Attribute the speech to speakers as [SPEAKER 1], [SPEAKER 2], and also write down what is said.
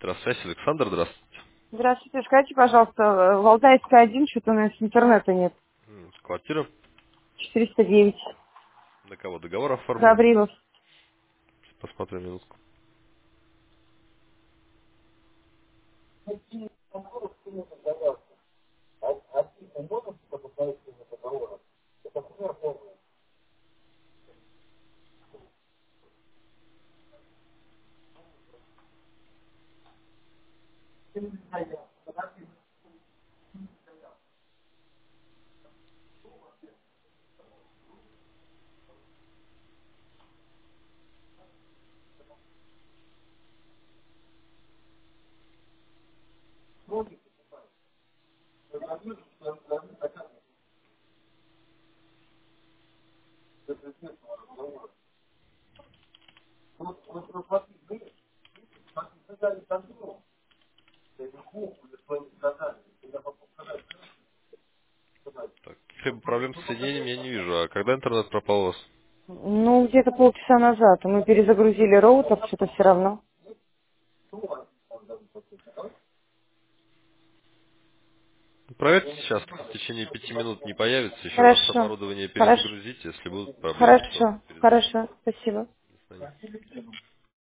[SPEAKER 1] Электросвязь, Александр, здравствуйте.
[SPEAKER 2] Здравствуйте, скажите, пожалуйста, Валдайская 1, что-то у нас интернета нет.
[SPEAKER 1] Квартира.
[SPEAKER 2] 409.
[SPEAKER 1] На кого договор оформлен?
[SPEAKER 2] Гаврилов.
[SPEAKER 1] Посмотрим минутку. Так, каких проблем с соединением я не вижу. А когда интернет пропал у вас?
[SPEAKER 2] Ну, где-то полчаса назад. Мы перезагрузили роутер, что-то все равно.
[SPEAKER 1] Проверьте сейчас, в течение 5 минут не появится. Еще раз
[SPEAKER 2] Хорошо.
[SPEAKER 1] оборудование
[SPEAKER 2] Хорошо.
[SPEAKER 1] перезагрузите. Если будут проблемы, то
[SPEAKER 2] Хорошо.
[SPEAKER 1] перезвоните.
[SPEAKER 2] Хорошо. Спасибо.
[SPEAKER 1] До свидания.